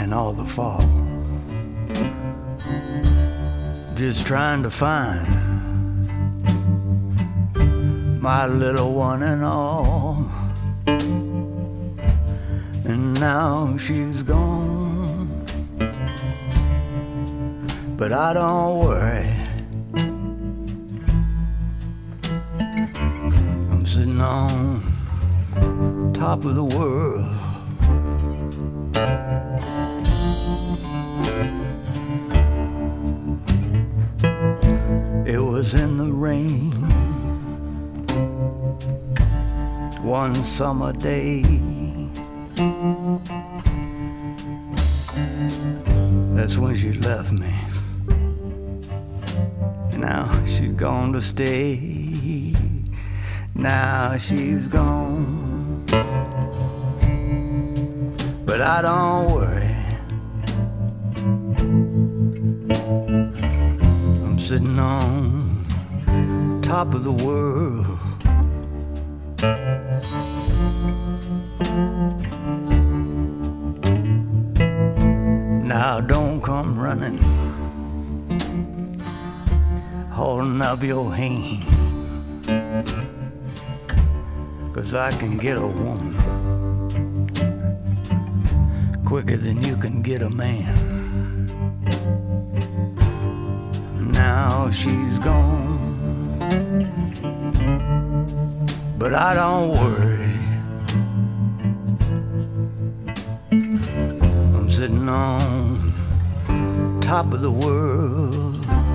and all the fall. Just trying to find my little one and all. And now she's gone, but I don't worry. I'm sitting on top of the world. It was in the rain one summer day. That's when she left me. Now she's gone to stay. Now she's gone, but I don't worry. I'm sitting on top of the world. Now don't come running, holding up your hand, 'cause I can get a woman quicker than you can get a man. Now she's gone, but I don't worry. I'm sitting on top of the world.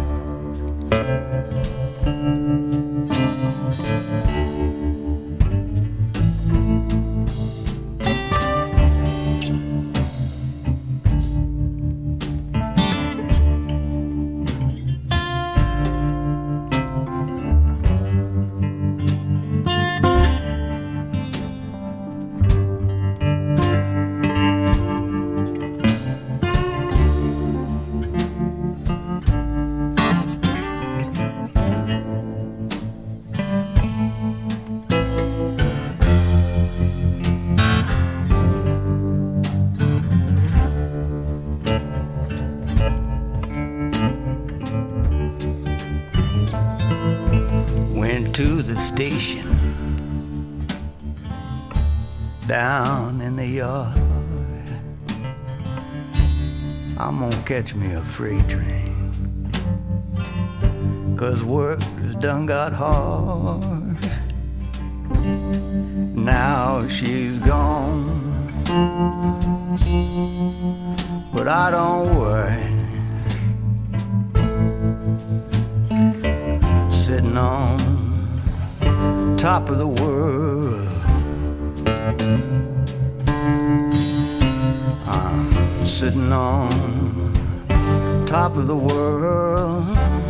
To the station down in the yard. I'm gonna catch me a freight train, 'cause work has done got hard. Now she's gone, but I don't worry. Sitting on top of the world. I'm sitting on top of the world.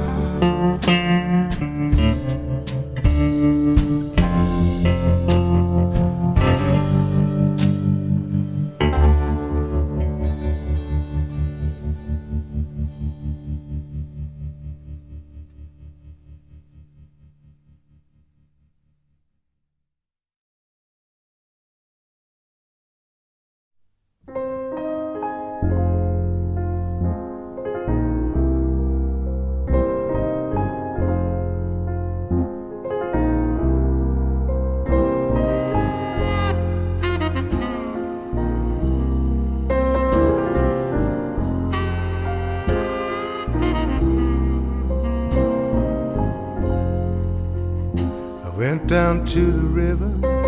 Went down to the river,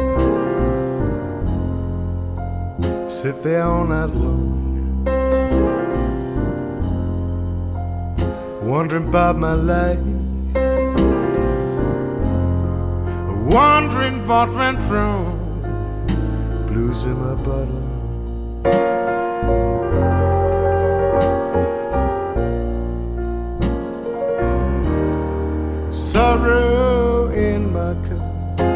sit there all night long, wondering about my life, wondering what went wrong, blues in my bottle. Sorrow in my cup.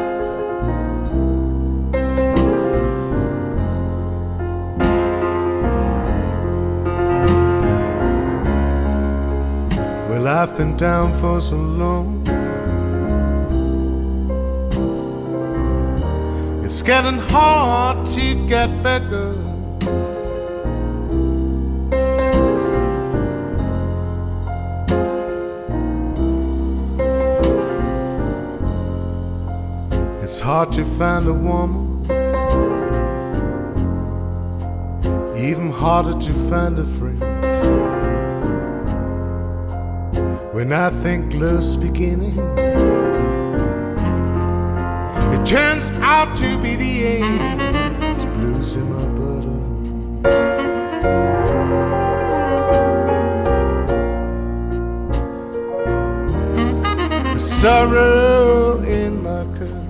Well, I've been down for so long, it's getting hard to get better. hard to find a woman, even harder to find a friend. When I think love's beginning, it turns out to be the end. It's blues in my bottle. The sorrow in my cup.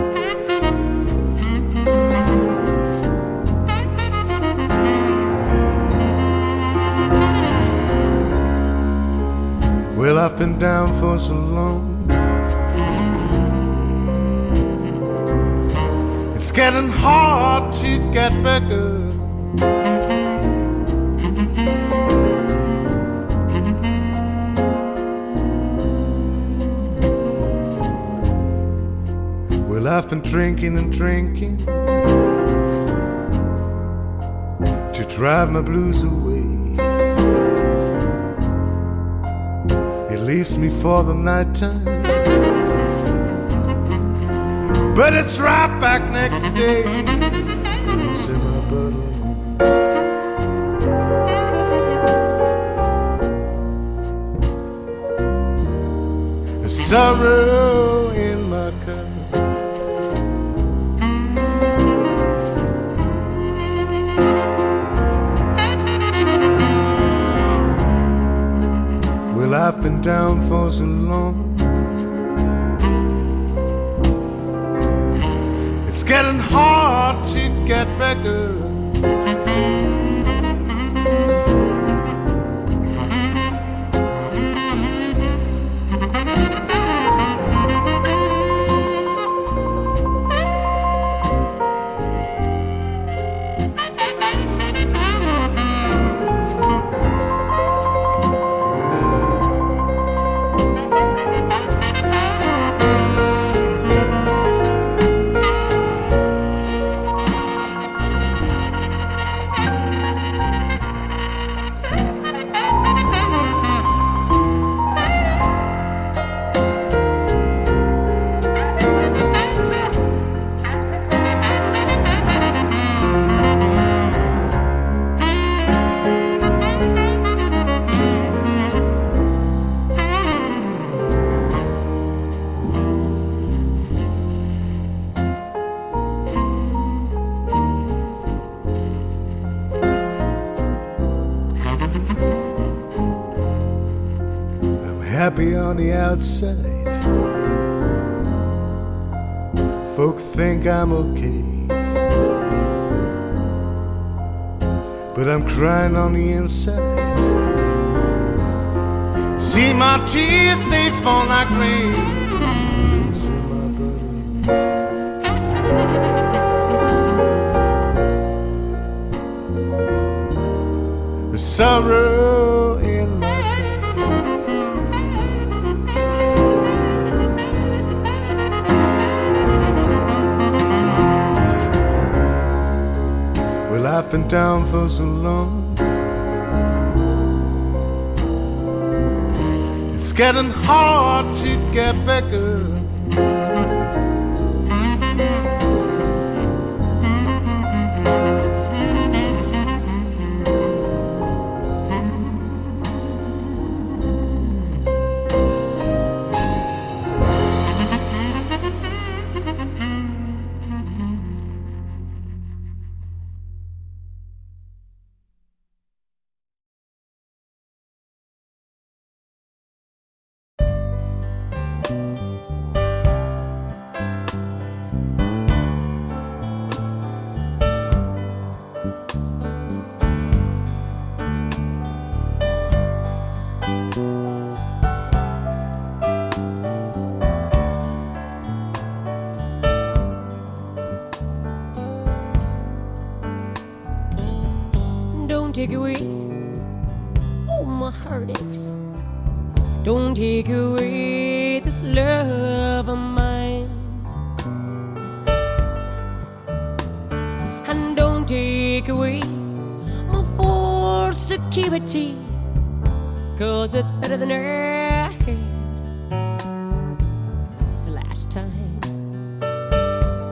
Well, I've been down for so long, it's getting hard to get back up. Well, I've been drinking and drinking to drive my blues away. It leaves me for the night time, but it's right back next day. Blues in my bottle. The sorrow in my cup. Well, I've been down for so long, it's getting hard to get back up. Happy on the outside, folk think I'm okay, but I'm crying on the inside. See my tears safe on that grave. Blues in my bottle. The sorrow in my I've been down for so long, it's getting hard to get back up. Take away all my heartaches. Don't take away this love of mine, and don't take away my full security, 'cause it's better than I had the last time.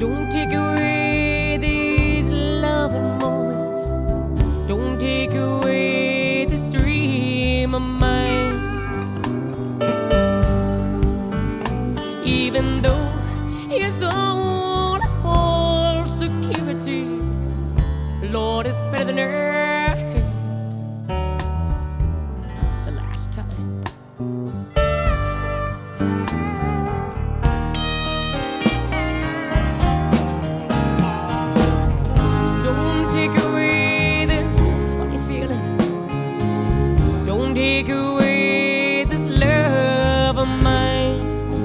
Don't take away these loving moments. Don't take away this dream of mine. Even though it's all a false security, Lord, it's better than I had the last time. Don't take away this funny feeling. Don't take away this love of mine.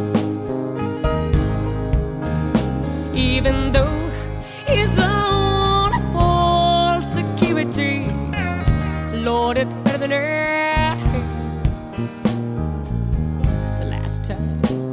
Even though it's all a false security, Lord, it's better than I had the last time.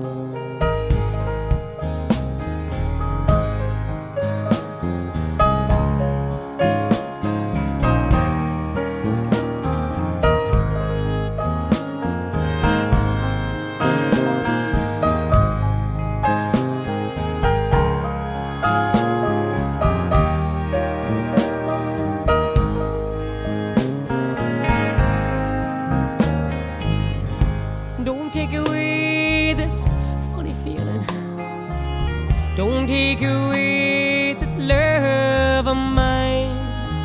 Don't take away this funny feeling. Don't take away this love of mine.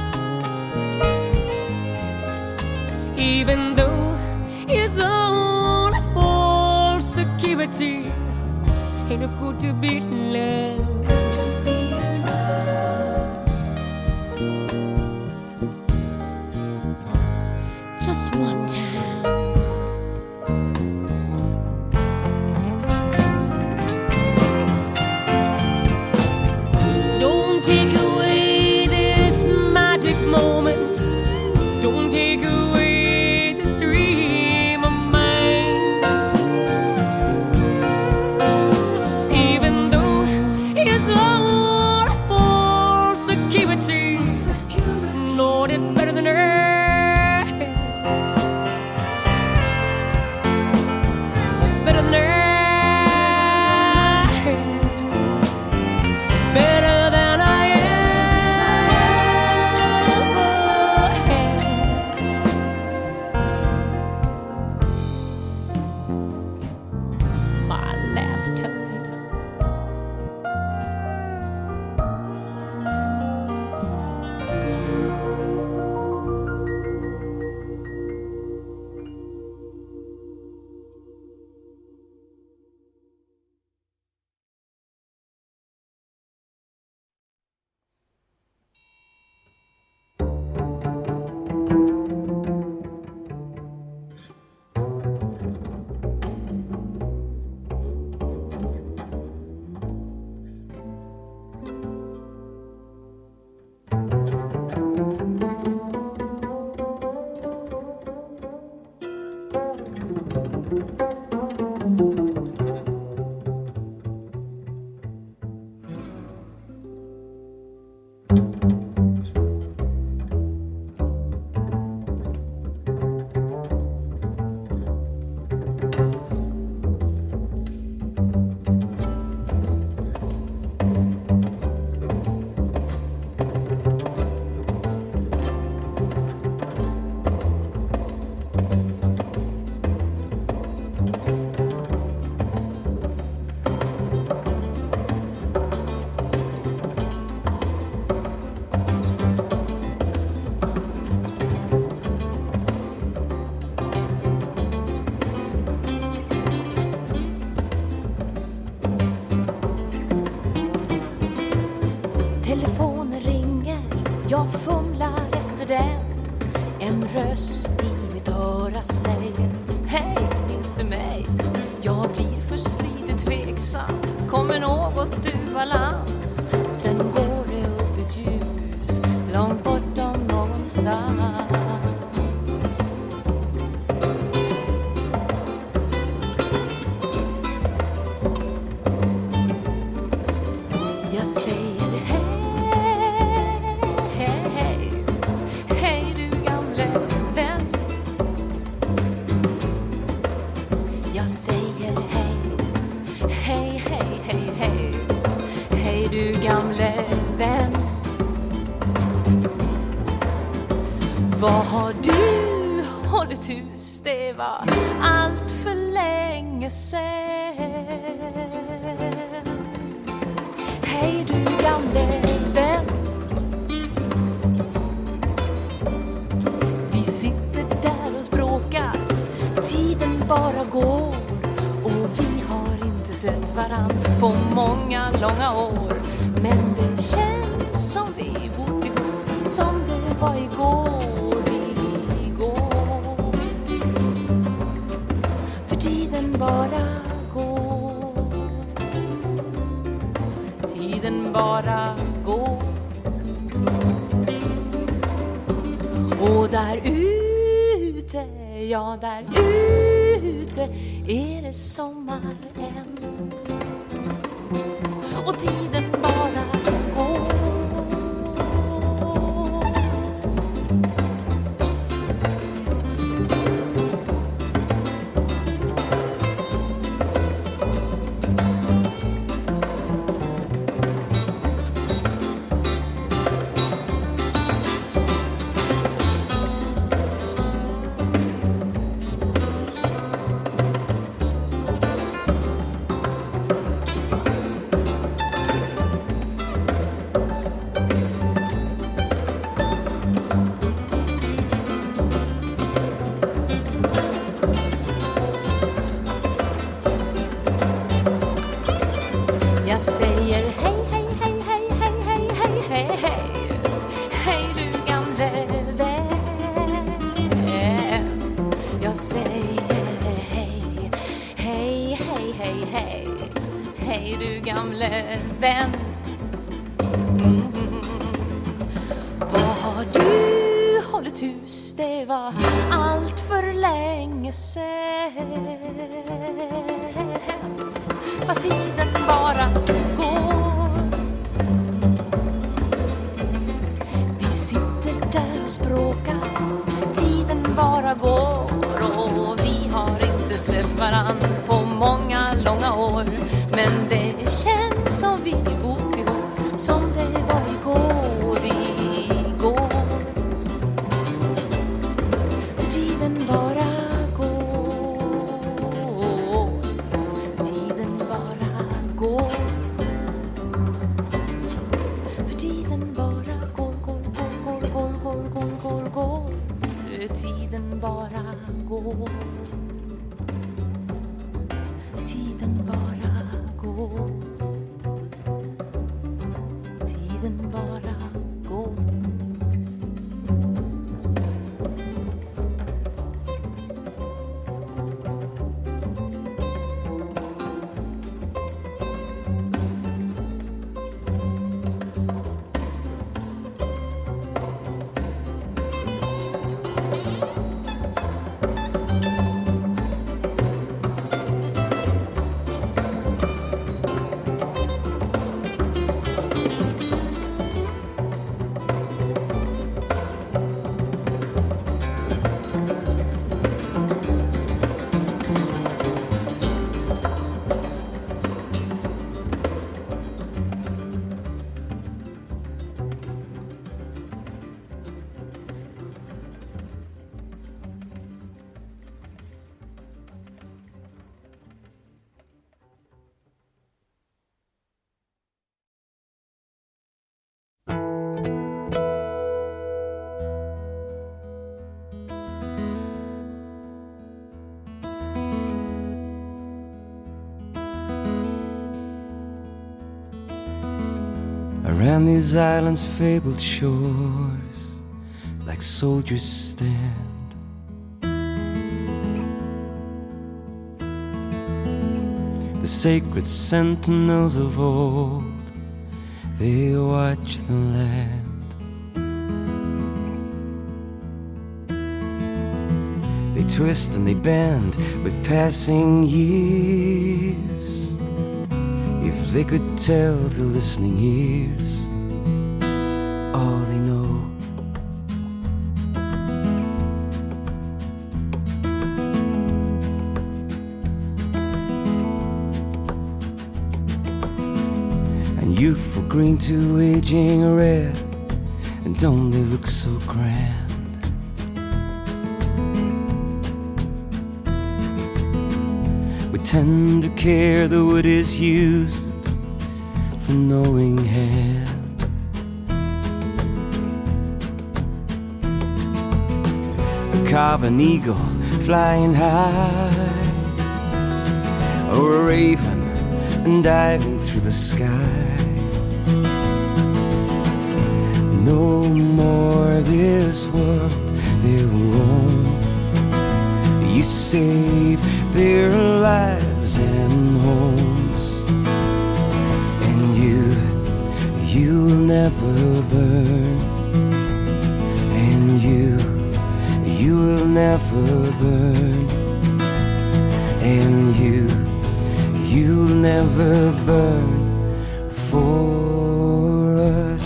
Even though it's all a false security, ain't it good to be loved? Just one time. Don't take away this magic moment. Don't take away this dream of mine. Even though it's all a false security, Lord, it's better than I had. It's better than I had. It's better than I ever had. My last time. Telefonen ringer, jag fumlar efter den. En röst i mitt öra säger: hej, minns du mig? Jag blir för lite tveksam, kommer något ur balans. Sen går det upp ett ljus, långt bortom någonstans. Jag säger hej, hej, hej, hej du gamle vän. Jag säger hej, hej, hej, hej, hej, hej du du gamle vän, vad har du hållit hus? Det var allt för länge sedan. Hej du gamle vän, vi sitter där och språkar, tiden bara går och vi har inte sett varann på många långa år. Men det känns som vi bott ihop, som det var igår. För tiden bara går, tiden bara går. Och där ute, ja där ute är det sommar än. Och tiden bara går. Jag säger hej, hej, hej, hej, hej, hej, hej, hej, hej. Hej du gamle vän. Jag säger hej, hej, hej, hej, hej. Hej du gamle vän. Vad har du hållit hus? Det var allt för länge sedan. Vad tiden bara går. Vi sitter där och språkar, tiden bara går och vi har inte sett varann på många långa år. Men det känns som vi bott ihop, som det var igår, igår. För tiden bara går, tiden bara går. För tiden bara går, går, går, går, går, går, går, går, går. Tiden bara går. Tiden bara går. Tiden bara går. Around these islands' fabled shores, like soldiers stand. The sacred sentinels of old, they watch the land. They twist and they bend with passing years. If they could tell to listening ears all they know. And youth beautiful green to aging red, and don't they look so grand? With tender care the wood is used for knowing hand. Carve an eagle flying high, or a raven diving through the sky. No more this world they'll roam. You save their lives and homes, and you'll never burn, and you'll never burn, and you'll never burn for us.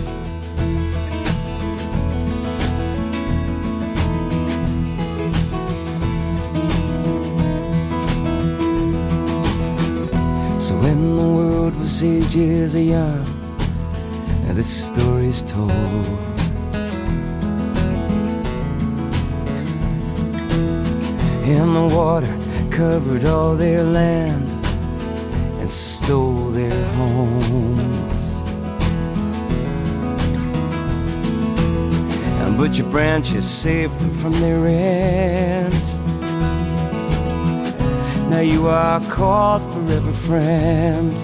So when the world was ages young, this story's told. And the water covered all their land and stole their homes. But your branches saved them from their end. Now you are called forever friend.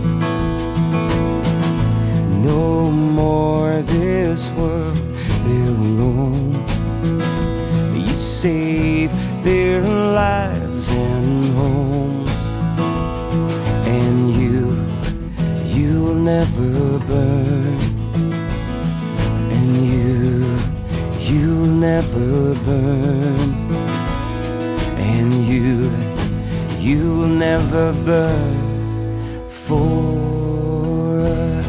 No more this world they'll roam. You save their lives and homes, and you'll never burn, and you'll never burn, and you'll never burn for us.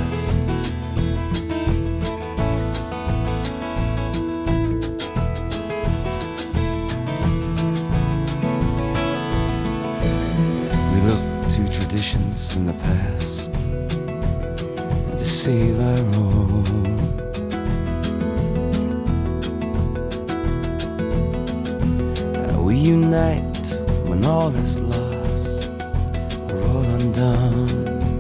To traditions in the past to save our own. We unite when all is lost, we're all undone.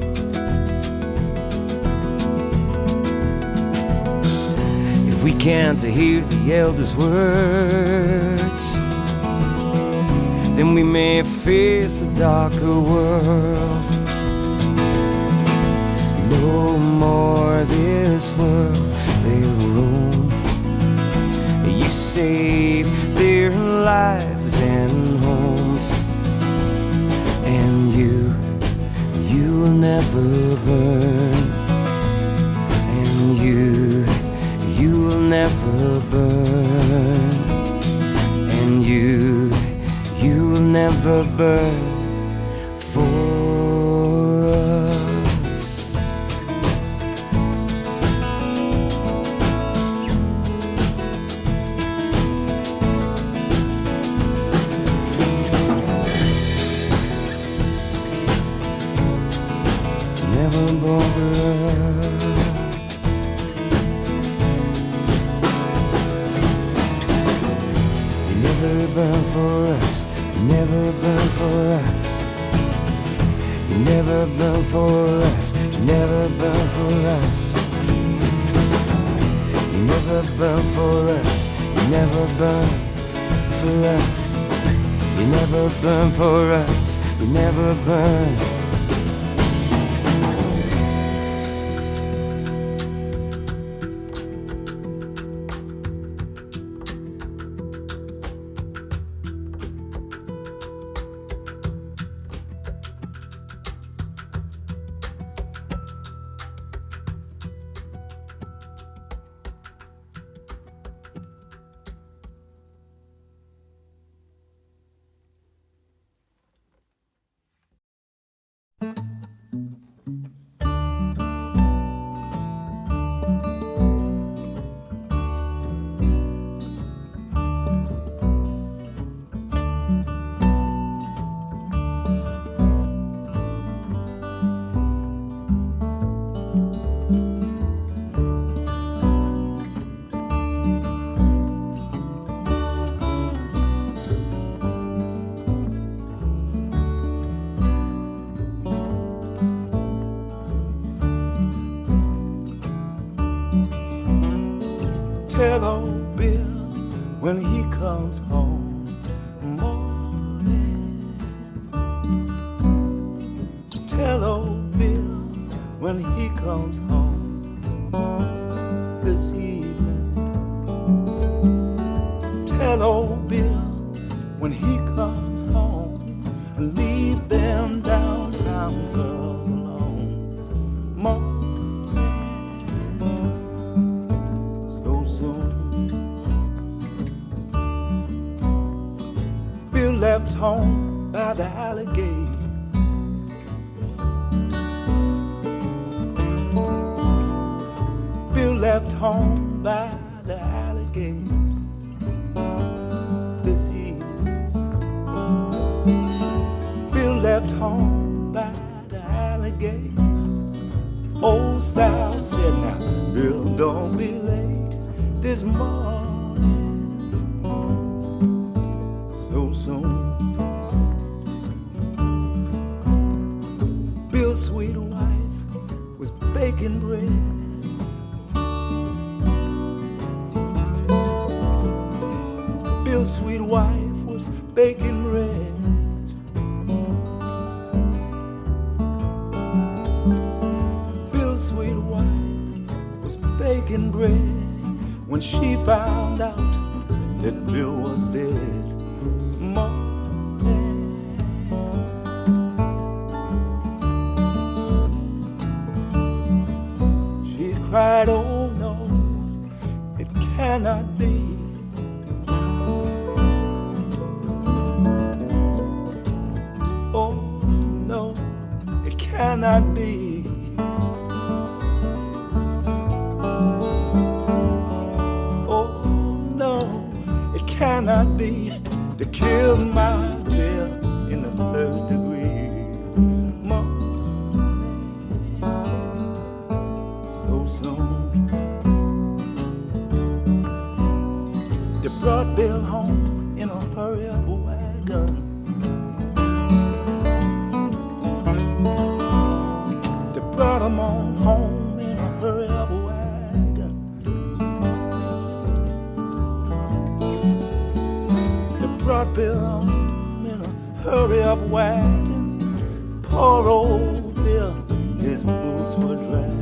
If we can't hear the elders' words, then we may face a darker world. No more this world they'll roam. You save their lives and homes, and you'll never burn, and you'll never burn, and you'll never burn for us. Never born for us. You never burn for us. You never burn for us. You never burn for us. You never burn for us. You never burn for us. You never burn for us. You never burn for us. You never burn. Tell old Bill when he comes home morning. Tell old Bill when he comes home this evening. Tell old Bill when he comes home, leave them downtown girls alone. So soon. Bill left home by the alley gate. Bill left home by the alley gate this evening. Bill left home by the alley gate. Old Sal said, now, Bill, don't be late this morning. So soon. Bill's sweet wife was baking bread. Bill's sweet wife was baking bread. Bill's sweet wife was baking bread when she found out that Bill was dead. She cried, oh no, it cannot be. Oh no, it cannot be. Oh no, it cannot be to kill my Bill in the third degree. So soon. They brought Bill home in a hurry-up wagon. Brought him on home in a hurry-up wagon. They brought Bill home in a hurry-up wagon. Poor old Bill, his boots were dragging.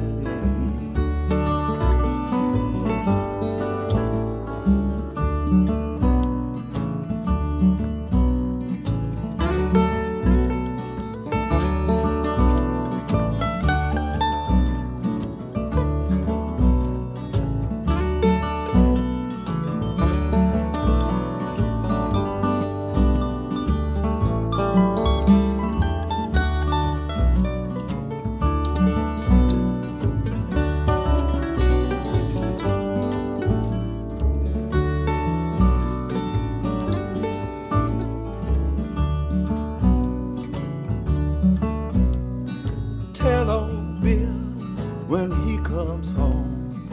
Tell old Bill when he comes home.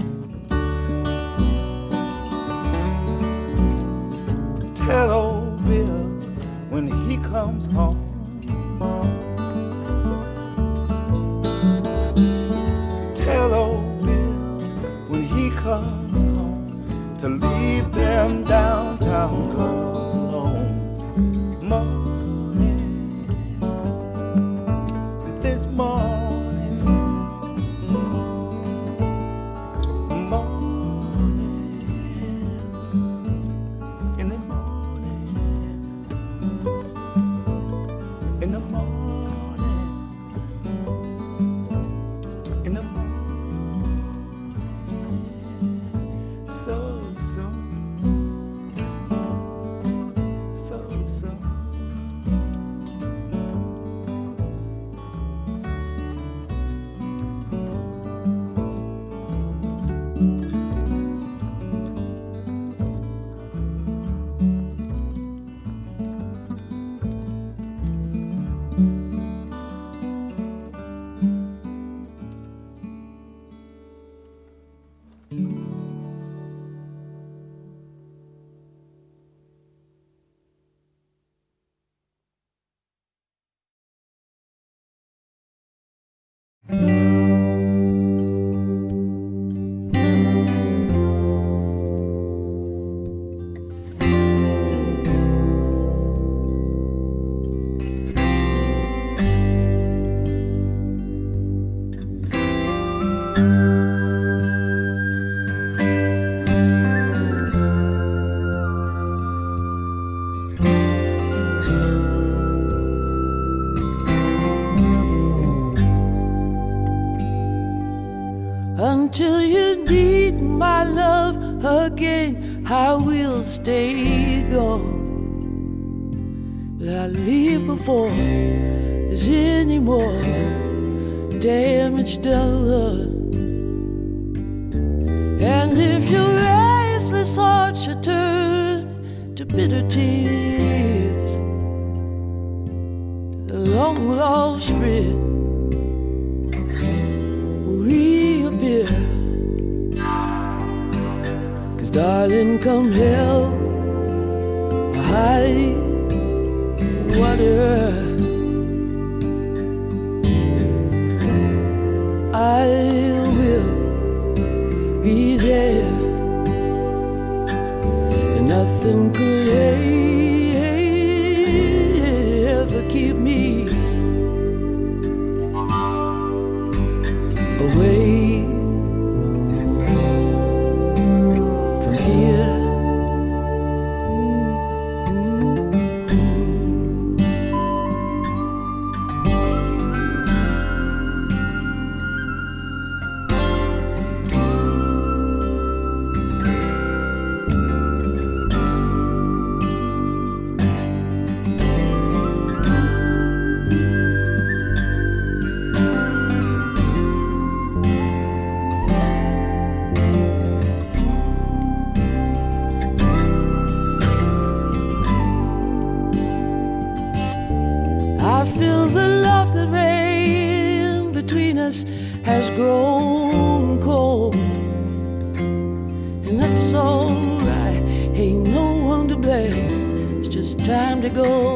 Tell old Bill when he comes home. Tell old Bill when he comes home to leave them downtown girls alone. Morning, this morning. So soon. Until you need my love again, I will stay gone. But I'll leave before there's any more damage done. And if your restless heart should turn to bitter tears, the long lost friend will reappear. 'Cause darling, come hell or high water, I will be there, and nothing could ever keep me away from here. I feel the love that ran between us has grown cold, and that's alright, ain't no one to blame, it's just time to go.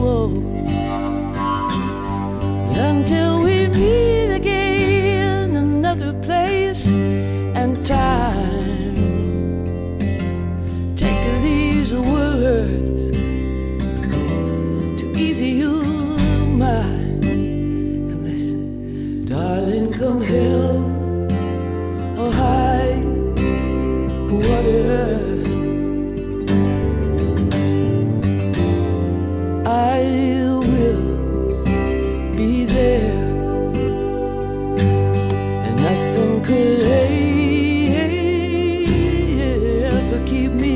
But until we meet again, another place and time, take these words to ease you mind and listen. Darling, come hell or high water, I will be there, and nothing could ever keep me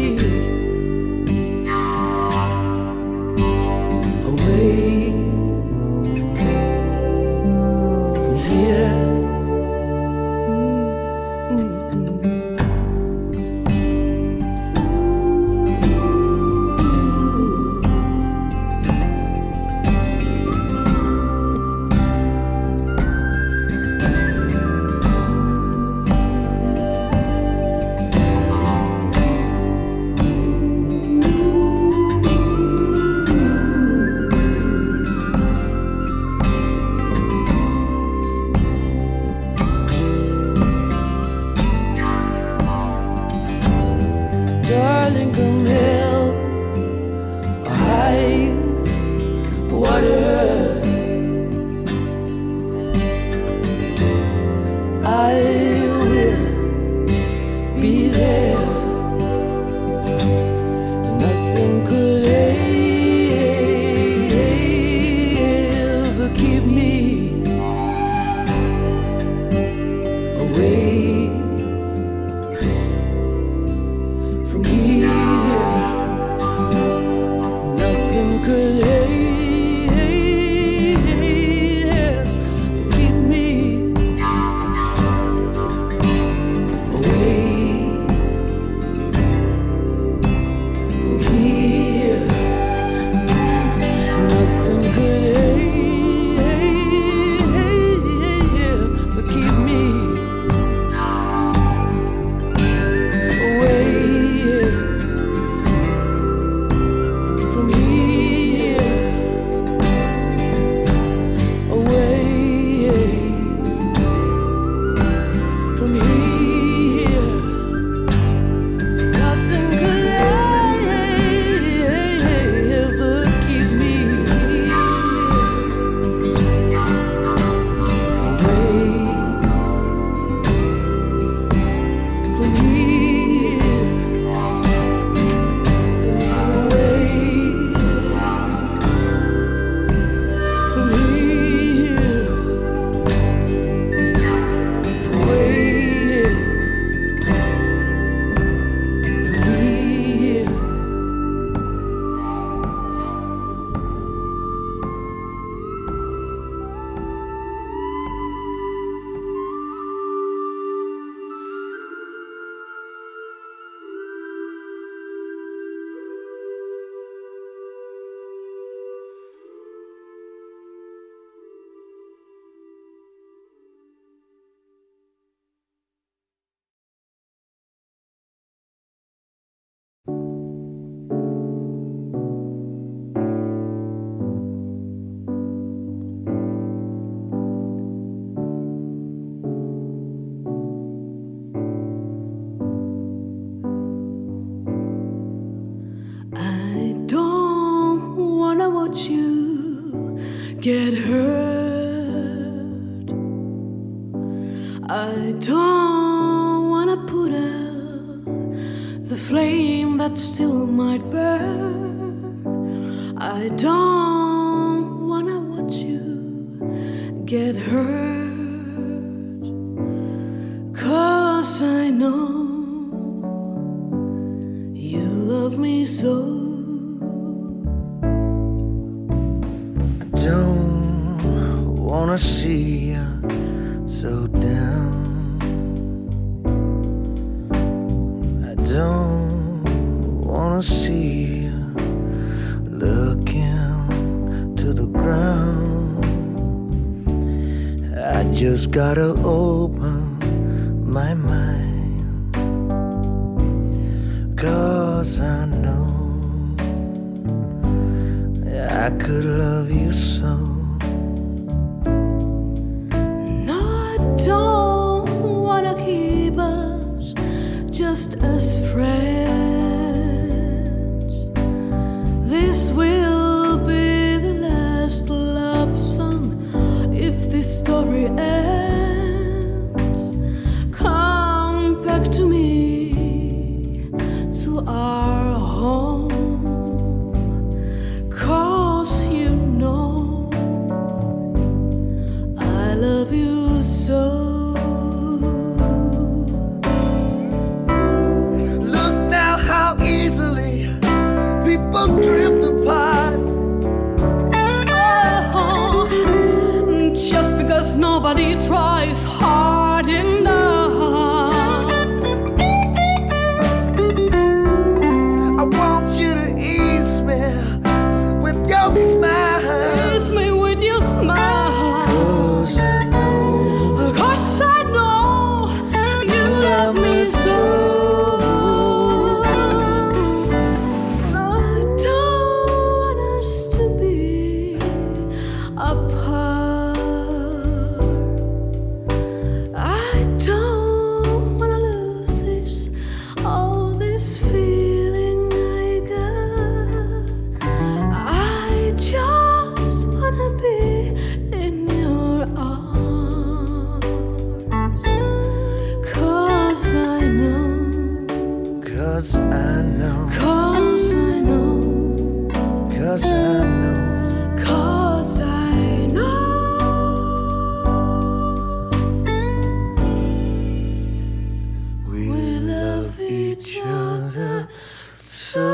away. Darling, come hell or high water, I will be there, nothing could ever keep me away from here. Nothing could keep me away from here. Nothing could keep me away from here, away from here. Nothing could ever keep me away from here. From here, away. watch you get hurt. I don't wanna put out the flame that still might burn. I don't wanna watch you get hurt, 'cause I know you love me so. I don't wanna see you so down. I don't wanna see you looking to the ground. I just gotta open my mind, 'cause I know I could love you so. No, I don't wanna keep us just as friends. This will be the last love song if this story ends. Come back to me, to our home, 'cause you know I love you so. Look now how easily people drift apart. Oh, just because nobody tries hard enough. I want you to ease me with your smile. Kiss me with your smile, 'Cause I know 'cause I know you love me so. I don't want us to be apart. I don't wanna lose this, all this feeling I got. I just wanna be in your arms, 'cause I know, 'cause I know, 'cause I know, 'cause I know. 'cause I know. We love each other so.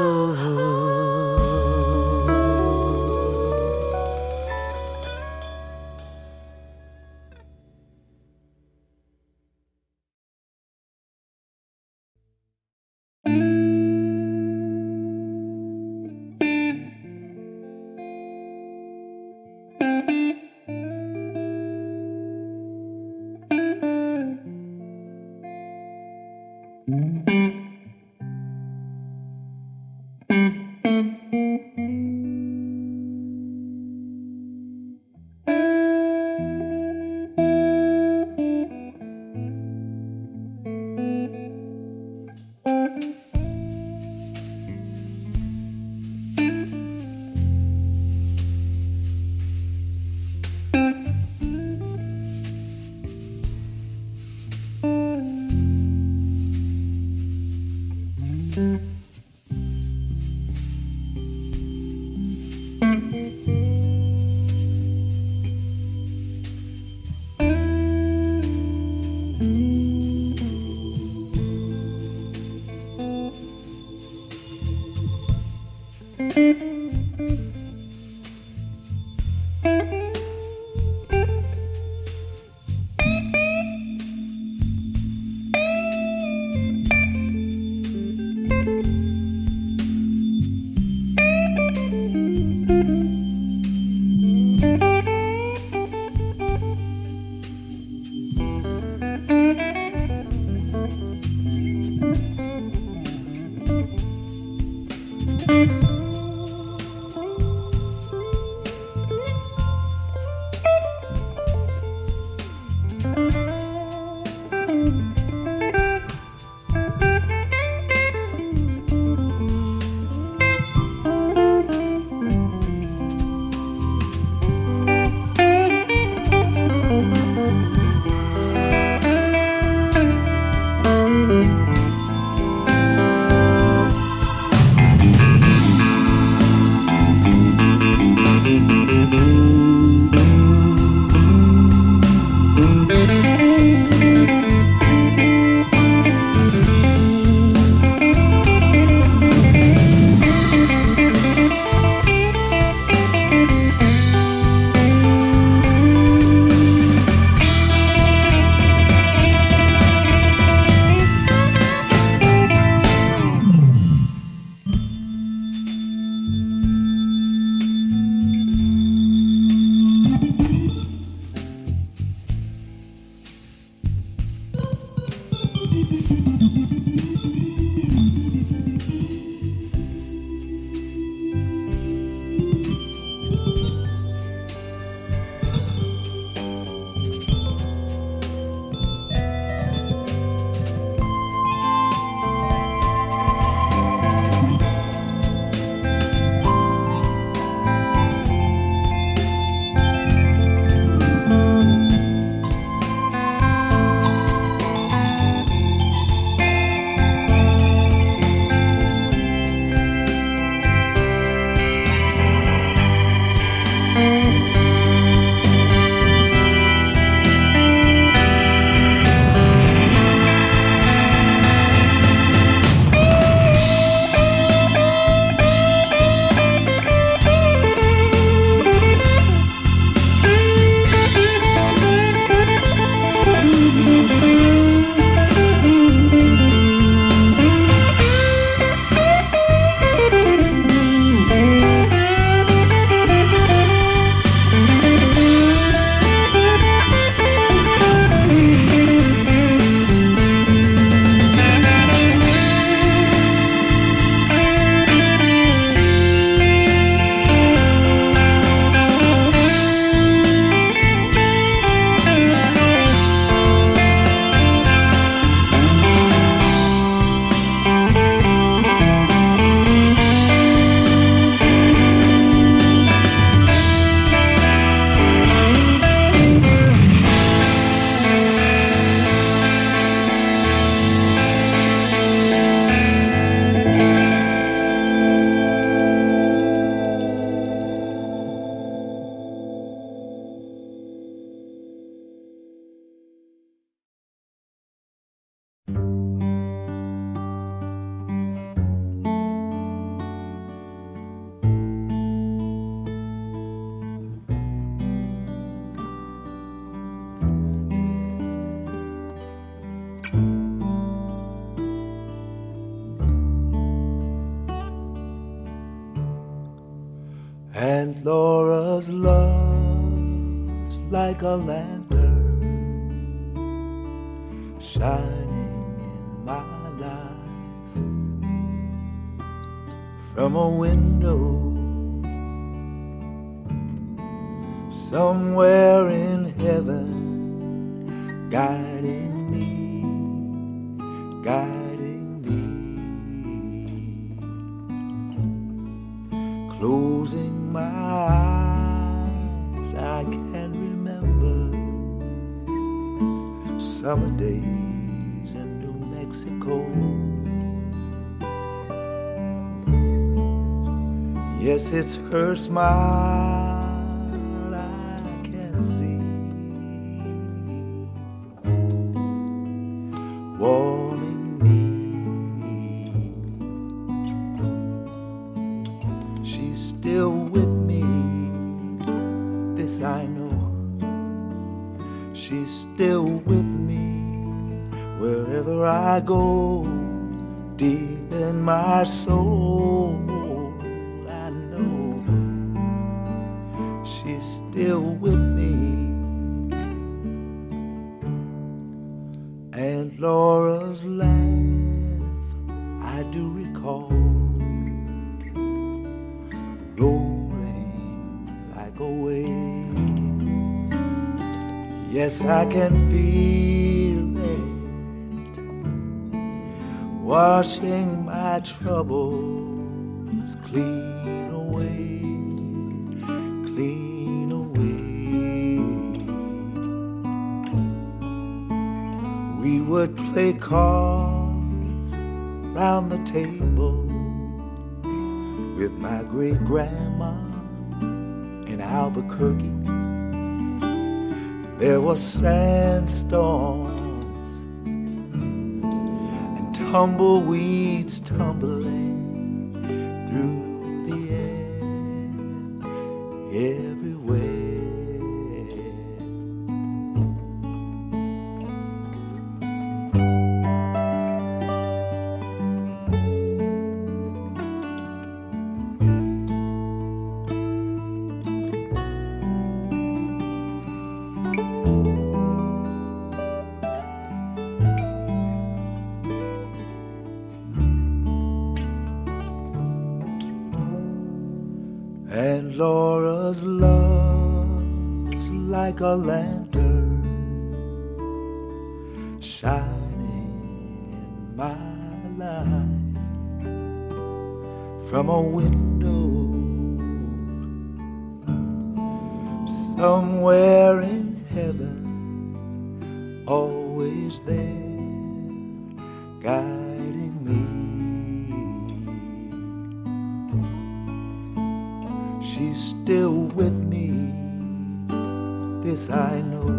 And Laura's love's like a lantern shining in my life from a window somewhere in heaven, guiding me, closing my eyes, I can remember summer days in New Mexico. Yes, it's her smile I can see, warming me. She's still with me, this I know. She's still with me wherever I go, deep in my soul. I know she's still with me. And Laura's laugh I do recall, rolling like a wave. Yes, I can feel it, washing my troubles clean away, clean away. We would play cards round the table with my great grandma in Albuquerque. There were sandstorms and tumbleweeds tumbling through the air everywhere. Laura's love's like a lantern shining in my life from a window somewhere in heaven, always there guiding me. She's still with me, this I know.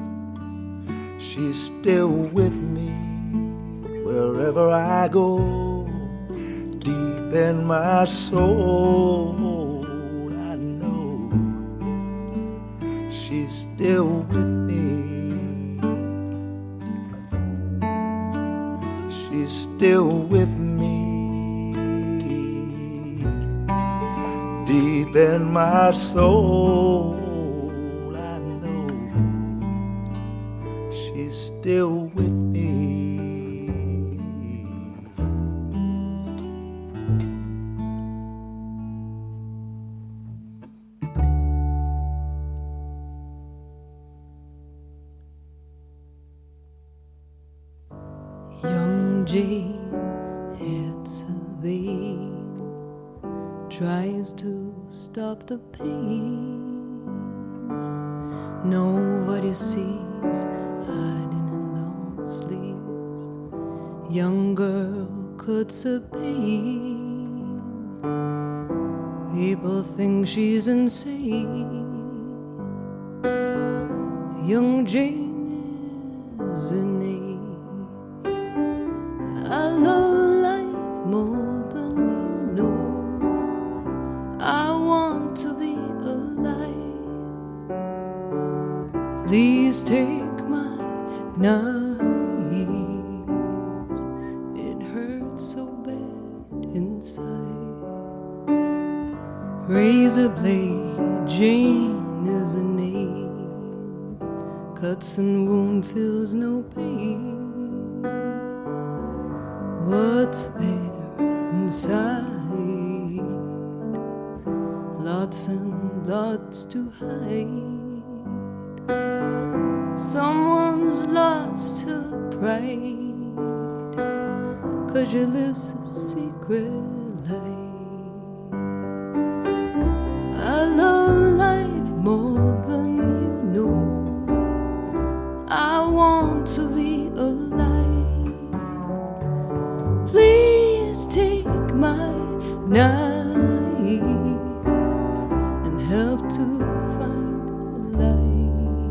She's still with me wherever I go. Deep in my soul, I know she's still with me. She's still with me. Deep in my soul, I know she's still with me. Young Jane hits a vein, tries to stop the pain. Nobody sees, hiding in long sleeves. Young girl cuts a pain. People think she's insane. Young Jane is her name. I love life more than you know. I want to be alive. Please take my knives. It hurts so bad inside. Razor blade, Jane is a name. Cuts and wound feels no pain. What's there inside? Lots and lots to hide. Someone's lost her pride, 'cause she lives a secret life. I love life more than you know. I want to be alive. Please take my knives and help to find a light.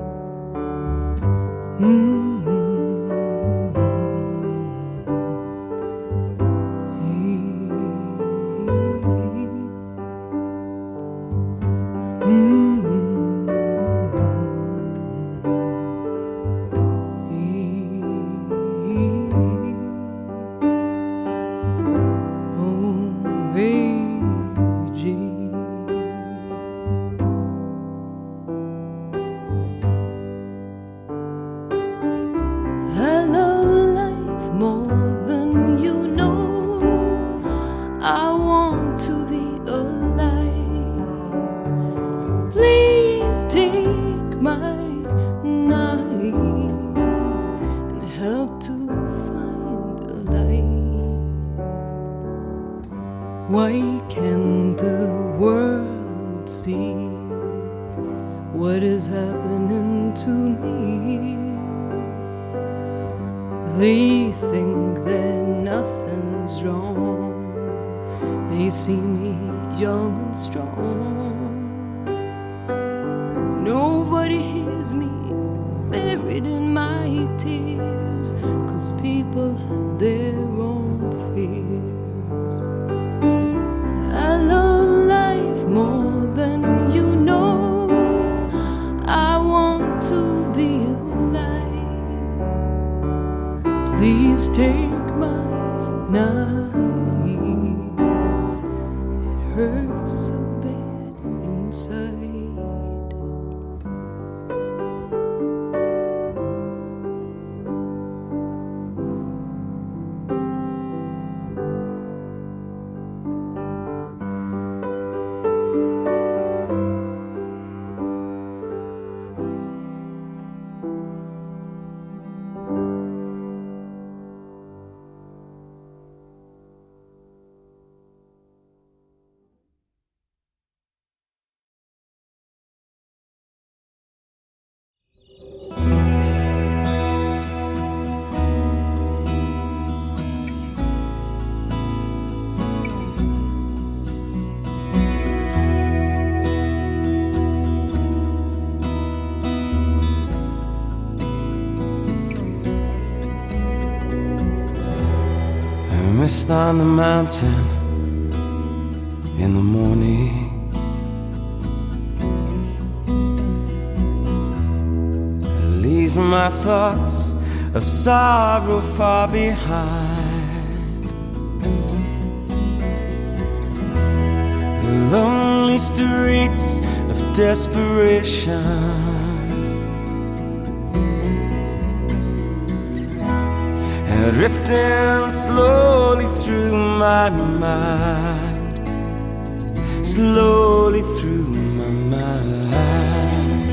Why can't the world see what is happening to me? They think that nothing's wrong. They see me young and strong. Nobody hears me buried in my tears, 'cause people have their own fears. I love life more than you know. I want to be alive. Please take my knives. It hurts so bad inside. Mist on the mountain in the morning. It leaves my thoughts of sorrow far behind. The lonely streets of desperation, and drifting slowly through my mind, slowly through my mind.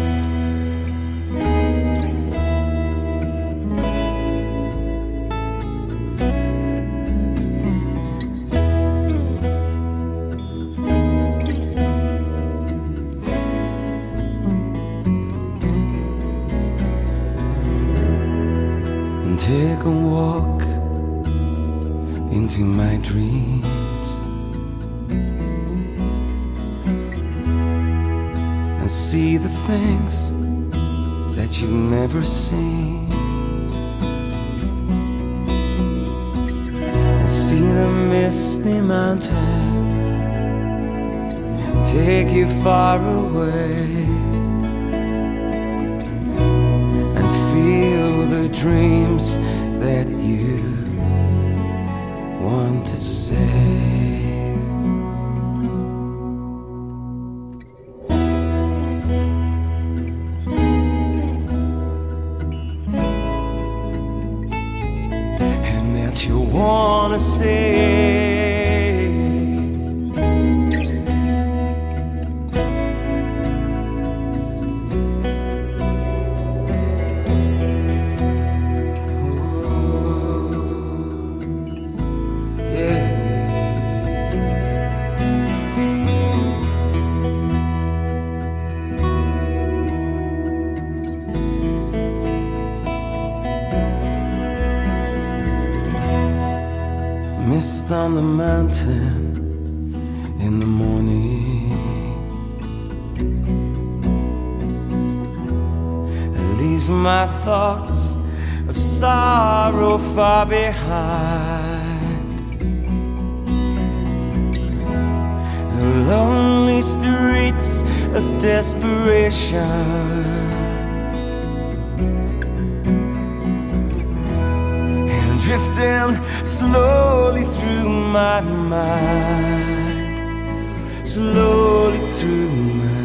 And take a walk into my dreams and see the things that you've never seen, and see the misty mountain take you far away, and feel the dreams that you want to say. And that you wanna say. Mist on the mountain in the morning, it leaves my thoughts of sorrow far behind. The lonely streets of desperation, drifting slowly through my mind, slowly through my